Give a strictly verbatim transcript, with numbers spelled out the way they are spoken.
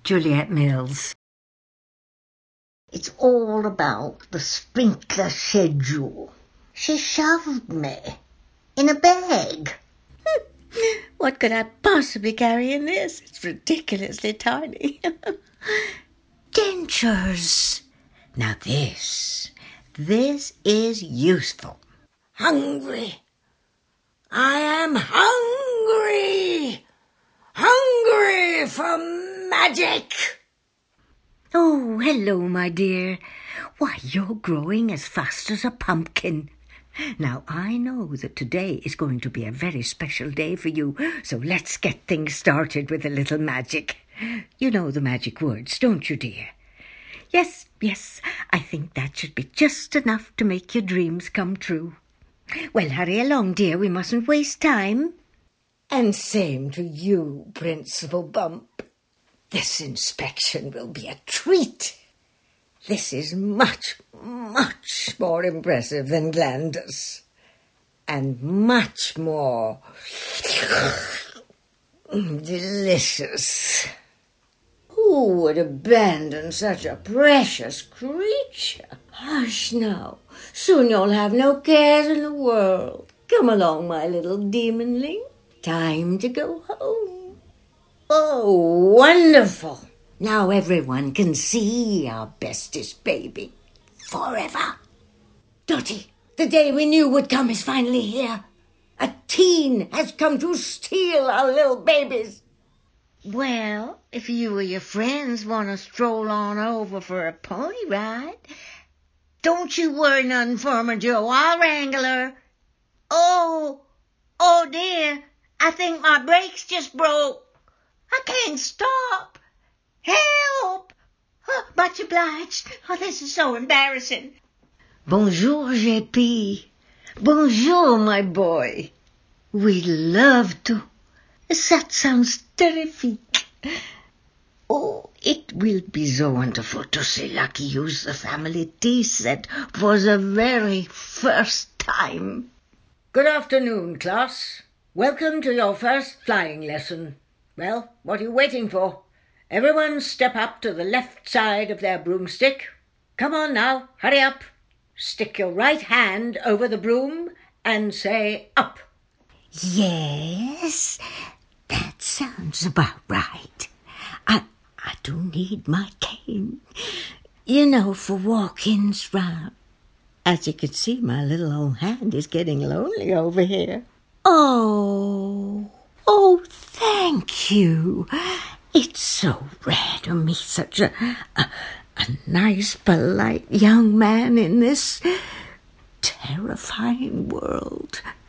Juliet Mills. It's all about the sprinkler schedule. She shoved me in a bag. What could I possibly carry in this? It's ridiculously tiny. Dentures. Now this, this is useful. Hungry. I am hungry. Hungry for magic. Oh, hello, my dear. Why, you're growing as fast as a pumpkin. Now, I know that today is going to be a very special day for you, so let's get things started with a little magic. You know the magic words, don't you, dear? Yes, yes, I think that should be just enough to make your dreams come true. Well, hurry along, dear, we mustn't waste time. And same to you, Principal Bump. This inspection will be a treat. This is much, much more impressive than Glandus. And much more delicious. Who would abandon such a precious creature? Hush now. Soon you'll have no cares in the world. Come along, my little demonling. Time to go home. Oh, wonderful. Now everyone can see our bestest baby. Forever. Dotty, the day we knew would come is finally here. A teen has come to steal our little babies. Well, if you or your friends want to stroll on over for a pony ride, don't you worry none, Farmer Joe. I'll wrangle her. Oh, oh dear, I think my brakes just broke. I can't stop. Help! Oh, much obliged. Oh, this is so embarrassing. Bonjour, J P. Bonjour, my boy. We love to. That sounds terrific. Oh, it will be so wonderful to see Lucky use the family tea set for the very first time. Good afternoon, class. Welcome to your first flying lesson. Well, what are you waiting for? Everyone step up to the left side of their broomstick. Come on now, hurry up. Stick your right hand over the broom and say up. Yes, that sounds about right. I, I do need my cane, you know, for walk-ins round. As you can see, my little old hand is getting lonely over here. Oh, oh, thank you. It's so rare to meet such a, a, a nice, polite young man in this terrifying world.